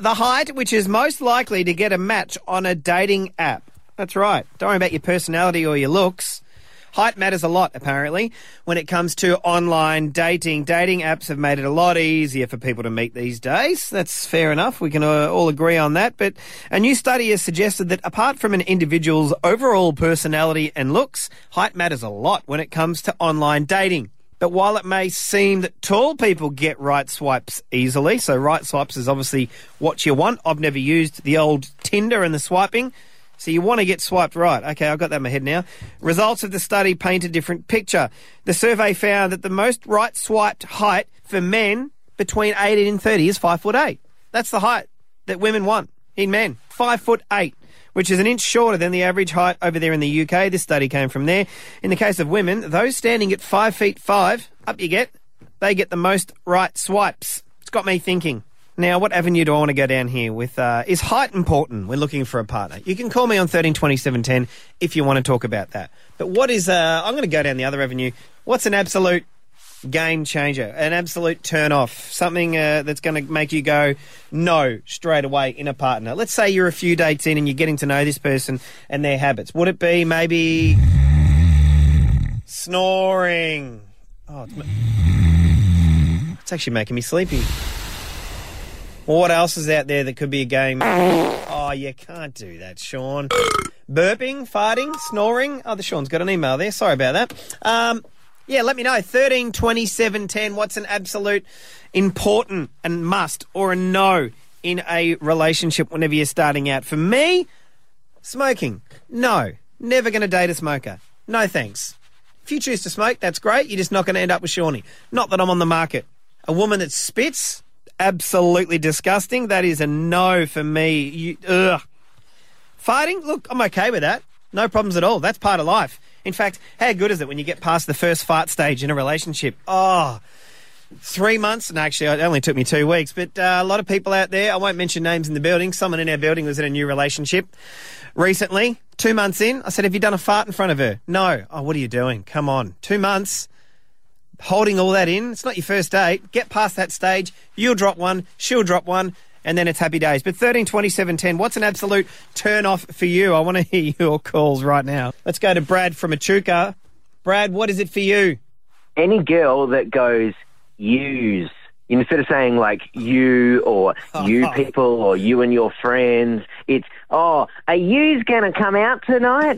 the height which is most likely to get a match on a dating app. That's right. Don't worry about your personality or your looks. Height matters a lot, apparently, when it comes to online dating. Dating apps have made it a lot easier for people to meet these days. That's fair enough. We can all agree on that. But a new study has suggested that apart from an individual's overall personality and looks, height matters a lot when it comes to online dating. But while it may seem that tall people get right swipes easily, so right swipes is obviously what you want. I've never used the old Tinder and the swiping. So you want to get swiped right. Okay, I've got that in my head now. Results of the study paint a different picture. The survey found that the most right swiped height for men between 18 and 30 is 5'8". That's the height that women want in men, 5'8", which is an inch shorter than the average height over there in the UK. This study came from there. In the case of women, those standing at 5'5", up you get, they get the most right swipes. It's got me thinking. Now, what avenue do I want to go down here with? Is height important when looking for a partner? You can call me on 13 27 10 if you want to talk about that. But what is, I'm going to go down the other avenue. What's an absolute game changer, an absolute turn off, something that's going to make you go no straight away in a partner? Let's say you're a few dates in and you're getting to know this person and their habits. Would it be maybe snoring? Oh, it's actually making me sleepy. What else is out there that could be a game? Oh, you can't do that, Sean. Burping, farting, snoring. Oh, the Sean's got an email there. Sorry about that. Yeah, let me know. 13 27 10. What's an absolute important and must or a no in a relationship whenever you're starting out? For me, smoking. No. Never going to date a smoker. No thanks. If you choose to smoke, that's great. You're just not going to end up with Shawnee. Not that I'm on the market. A woman that spits, absolutely disgusting. That is a no for me. Farting, look, I'm okay with that. No problems at all. That's part of life. In fact, how good is it when you get past the first fart stage in a relationship? 3 months, and actually it only took me 2 weeks, but a lot of people out there, I won't mention names in the building, someone in our building was in a new relationship recently. 2 months in, I said, have you done a fart in front of her? No. Oh, what are you doing? Come on. 2 months. Holding all that in, it's not your first date. Get past that stage, you'll drop one, she'll drop one, and then it's happy days. But 13 27 10, what's an absolute turn off for you? I want to hear your calls right now. Let's go to Brad from Echuca. Brad, what is it for you? Any girl that goes, yous, instead of saying like you or you people or you and your friends, it's, are yous going to come out tonight?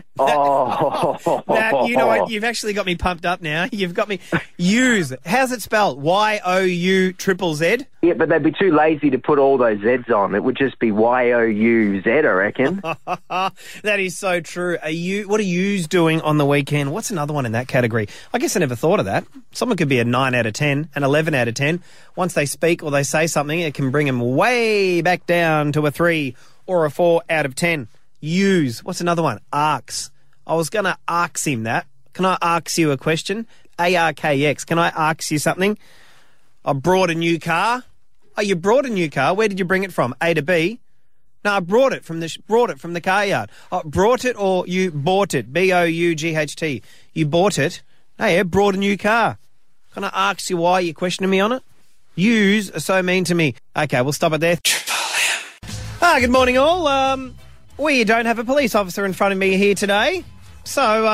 That, you know what? You've actually got me pumped up now. You've got me. Yous. How's it spelled? Y-O-U-Z-Z? Yeah, but they'd be too lazy to put all those Z's on. It would just be Y-O-U-Z, I reckon. That is so true. What are yous doing on the weekend? What's another one in that category? I guess I never thought of that. Someone could be a 9 out of 10, an 11 out of 10. Once they speak or they say something, it can bring them way back down to a 3 or a 4 out of 10. Use. What's another one? Arcs. I was going to arcs him that. Can I arcs you a question? A-R-K-X. Can I arcs you something? I brought a new car. Oh, you brought a new car. Where did you bring it from? A to B? No, I brought it from the car yard. Oh, brought it or you bought it? B-O-U-G-H-T. You bought it. Oh, yeah, brought a new car. Can I ask you why you're questioning me on it? Yous are so mean to me. Okay, we'll stop it there. Good morning all. We don't have a police officer in front of me here today. So,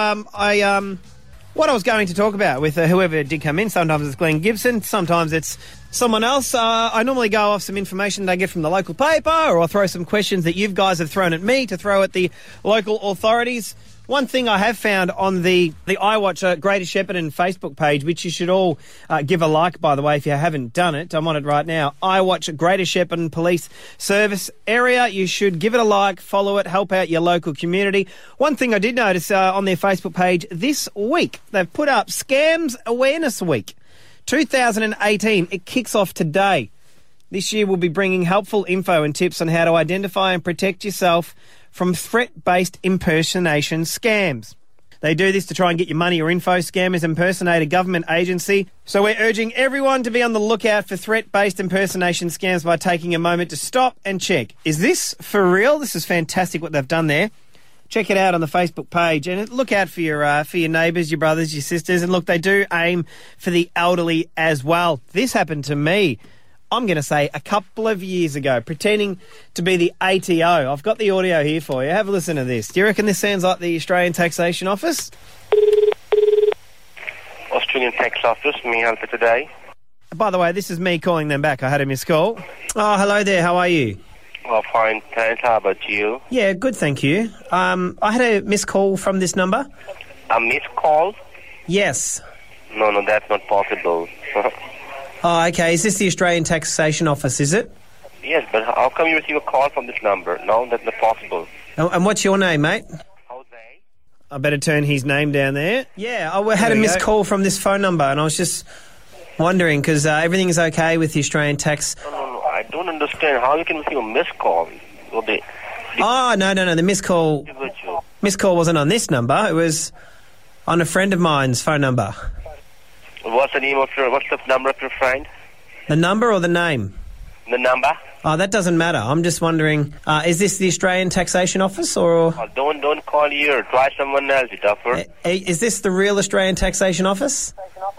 what I was going to talk about with whoever did come in, sometimes it's Glenn Gibson, sometimes it's someone else. I normally go off some information that I get from the local paper, or I'll throw some questions that you guys have thrown at me to throw at the local authorities. One thing I have found on the iWatch Greater Shepparton Facebook page, which you should all give a like, by the way, if you haven't done it. I'm on it right now. iWatch Greater Shepparton Police Service Area. You should give it a like, follow it, help out your local community. One thing I did notice on their Facebook page this week, they've put up Scams Awareness Week 2018. It kicks off today. This year we'll be bringing helpful info and tips on how to identify and protect yourself from threat-based impersonation scams. They do this to try and get your money or info. Scammers impersonate a government agency. So we're urging everyone to be on the lookout for threat-based impersonation scams by taking a moment to stop and check. Is this for real? This is fantastic what they've done there. Check it out on the Facebook page and look out for your neighbours, your brothers, your sisters. And look, they do aim for the elderly as well. This happened to me. I'm going to say a couple of years ago, pretending to be the ATO. I've got the audio here for you. Have a listen to this. Do you reckon this sounds like the Australian Taxation Office? Australian Tax Office, may I help you today? By the way, this is me calling them back. I had a missed call. Oh, hello there. How are you? Oh, fine, thanks. How about you? Yeah, good, thank you. I had a missed call from this number. A missed call? Yes. No, that's not possible. Oh, okay. Is this the Australian Taxation Office, is it? Yes, but how come you receive a call from this number? No, that's not possible. And what's your name, mate? Jose? I better turn his name down there. Yeah, I had a missed call from this phone number, and I was just wondering, because everything's okay with the Australian tax... No, I don't understand how you can receive a missed call. No, the missed call wasn't on this number. It was on a friend of mine's phone number. What's the number of your friend? The number or the name? The number? Oh, that doesn't matter. I'm just wondering, is this the Australian Taxation Office or... Oh, don't call here. Try someone else, you duffer. Is this the real Australian Taxation Office?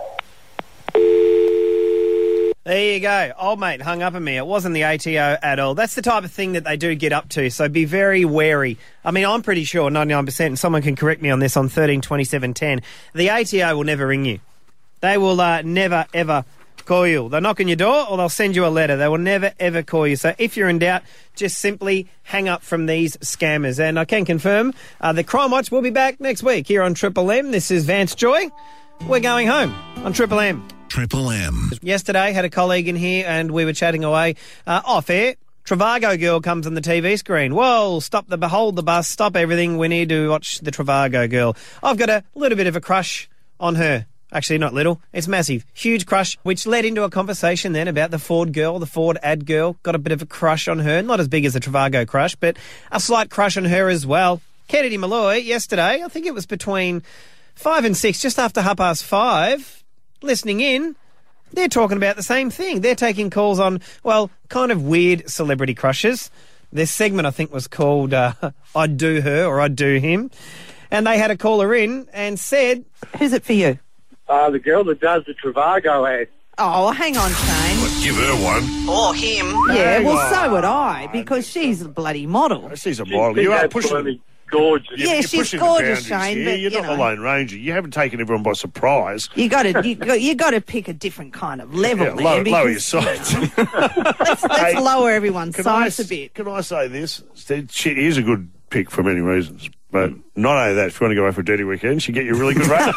There you go. Old mate hung up on me. It wasn't the ATO at all. That's the type of thing that they do get up to, so be very wary. I mean, I'm pretty sure, 99%, and someone can correct me on this on 13 27 10, the ATO will never ring you. They will never, ever call you. They'll knock on your door or they'll send you a letter. They will never, ever call you. So if you're in doubt, just simply hang up from these scammers. And I can confirm the Crime Watch will be back next week here on Triple M. This is Vance Joy. We're going home on Triple M. Triple M. Yesterday, had a colleague in here and we were chatting away off air. Travago Girl comes on the TV screen. Whoa, hold the bus, stop everything. We need to watch the Travago Girl. I've got a little bit of a crush on her. Actually, not little. It's massive. Huge crush, which led into a conversation then about the Ford girl, the Ford ad girl. Got a bit of a crush on her. Not as big as the Travago crush, but a slight crush on her as well. Kennedy Malloy, yesterday, I think it was between 5 and 6, just after 5:30, listening in, they're talking about the same thing. They're taking calls on, well, kind of weird celebrity crushes. Their segment, I think, was called I'd Do Her or I'd Do Him. And they had a caller in and said... Who's it for you? The girl that does the Travago ad. Oh, hang on, Shane. Give her one. Or him. Yeah, well, so would I, because she's a bloody model. She's a model. You are pushing... Absolutely gorgeous. Yeah, you're she's pushing the gorgeous, boundaries Shane, here. but, You're you not know. the Lone Ranger. You haven't taken everyone by surprise. You got to pick a different kind of level there. Lower your because sights. let's lower everyone's sights a bit. Can I say this? She is a good pick for many reasons. But not only that, if you want to go out for a dirty weekend, she get you a really good rate.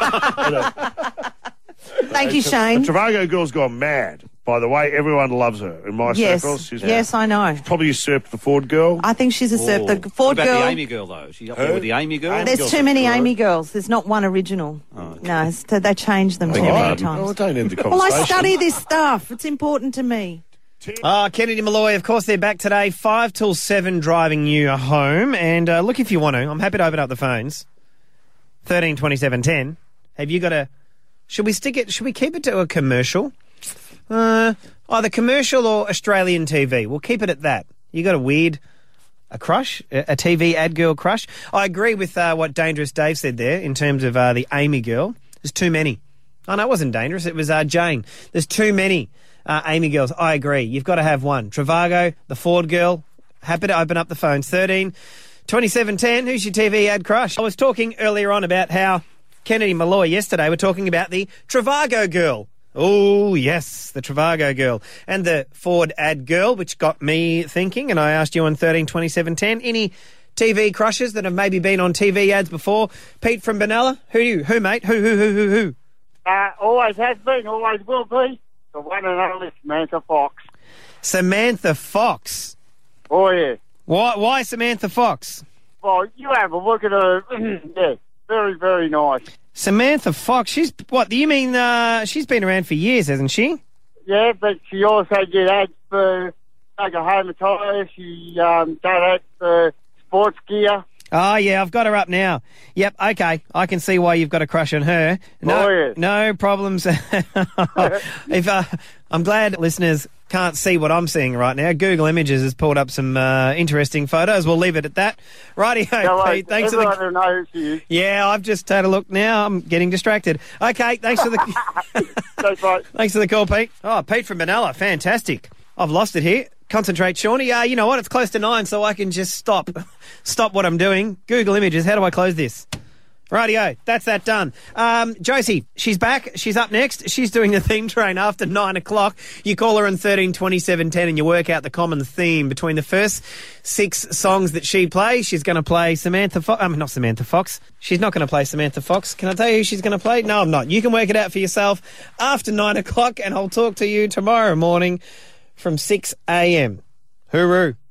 Thank you, Shane. The Travago girl's gone mad. By the way, everyone loves her in my circles. Yes, I know. Probably usurped the Ford girl. I think she's usurped the Ford What about girl. the Amy girl, though? Is she up there with the Amy girl? There's too many Amy girls. There's not one original. No, so they changed them too many times. Oh, don't end the Well, conversation. I study this stuff. It's important to me. Kennedy Malloy, of course, they're back today, 5 till 7, driving you home. And look, if you want to, I'm happy to open up the phones. 13 27 10. Have you got a... Should we keep it to a commercial? Either commercial or Australian TV. We'll keep it at that. You got a crush? A TV ad girl crush? I agree with what Dangerous Dave said there in terms of the Amy girl. There's too many. Oh, no, it wasn't Dangerous. It was Jane. There's too many Amy girls. I agree. You've got to have one. Travago, the Ford girl. Happy to open up the phones. 13 27 10. Who's your TV ad crush? I was talking earlier on about how Kennedy Malloy yesterday were talking about the Travago girl. Oh, yes, the Travago girl. And the Ford ad girl, which got me thinking, and I asked you on 13 27 10, any TV crushes that have maybe been on TV ads before? Pete from Benalla, who, mate? Who? Always has been, always will be. The one and only Samantha Fox. Samantha Fox. Oh, yeah. Why Samantha Fox? Well, you have a look at her. Yeah, very, very nice. Samantha Fox, she's been around for years, hasn't she? Yeah, but she also did ads for Home Attire. She done ads for sports gear. Oh, yeah, I've got her up now. Yep, okay. I can see why you've got a crush on her. No problems. I'm glad listeners can't see what I'm seeing right now. Google Images has pulled up some interesting photos. We'll leave it at that. Rightio, Pete. Thanks for everyone knows who she is. Yeah, I've just had a look now. I'm getting distracted. Okay, thanks for the... Thanks, mate. Thanks for the call, Pete. Oh, Pete from Benalla. Fantastic. I've lost it here. Concentrate, Shawnee. You know what? It's close to 9, so I can just stop what I'm doing. Google Images. How do I close this? Rightio, that's that done. Josie, she's back. She's up next. She's doing the theme train after 9 o'clock. You call her on 13 27 10 and you work out the common theme between the first 6 songs that she plays. She's going to play Samantha Fox. Not Samantha Fox. She's not going to play Samantha Fox. Can I tell you who she's going to play? No, I'm not. You can work it out for yourself after 9 o'clock and I'll talk to you tomorrow morning from 6 a.m. Hooroo.